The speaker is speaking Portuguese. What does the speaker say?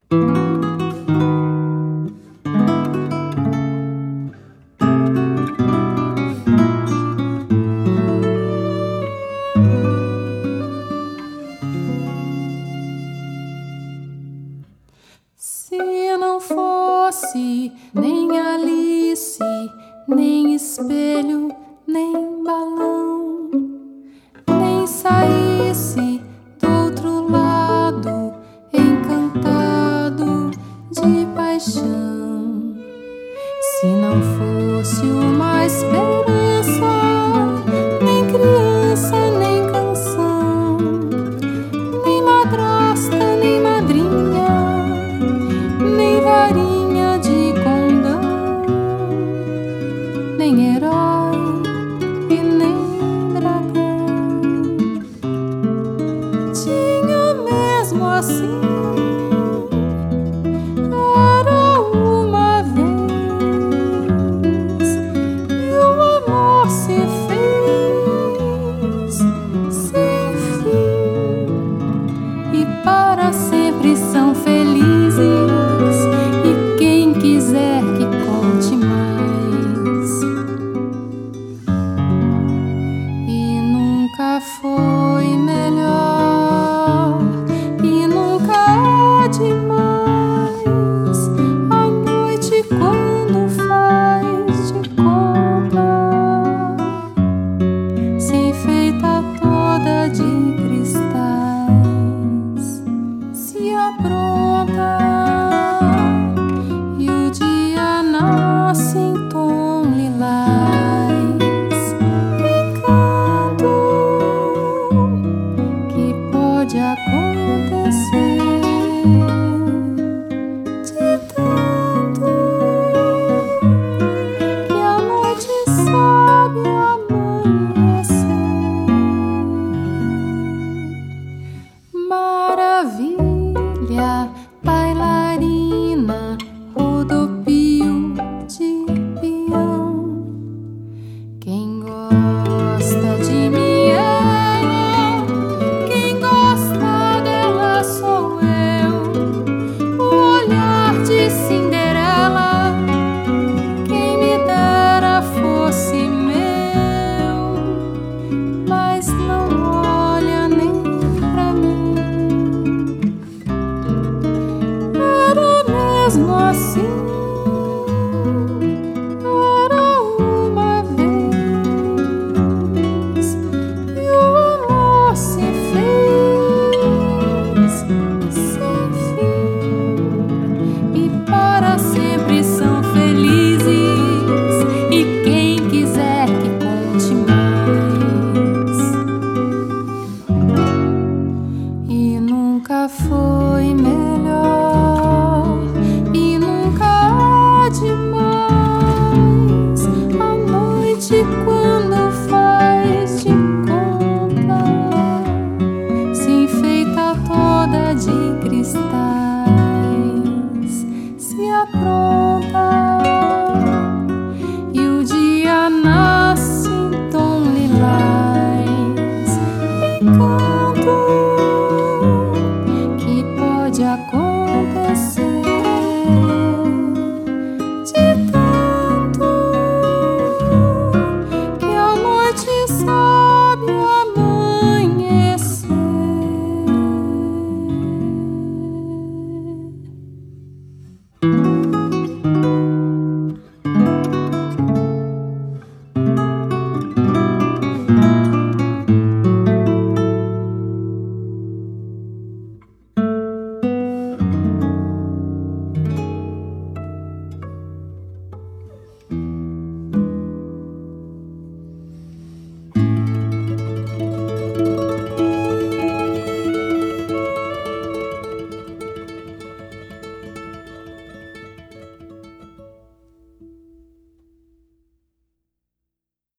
Se não fosse nem Alice, nem espelho, nem balão, nem saísse do outro lado, encantado de paixão. Se não fosse uma esperança, nem criança, nem canção, nem madrasta, nem madrinha, nem varinha de condão, nem herói e nem dragão. Tinha mesmo assim, era uma vez, e o amor se fez sem fim, e para sempre são felizes. E quem quiser que conte mais, e nunca foi melhor, e nunca é demais a noite quando faz de copa, se enfeita toda de cristais, se apronta, e o dia nasce em tom lilás, brincando, que pode acontecer de tanto que a noite sabe amanhecer. Maravilha, bailarina, rodopio de peão. Quem gosta de mim é ela, quem gosta dela sou eu. O olhar de Cinderela, quem me dera fosse meu, mas não olha nem pra mim. Era mesmo assim.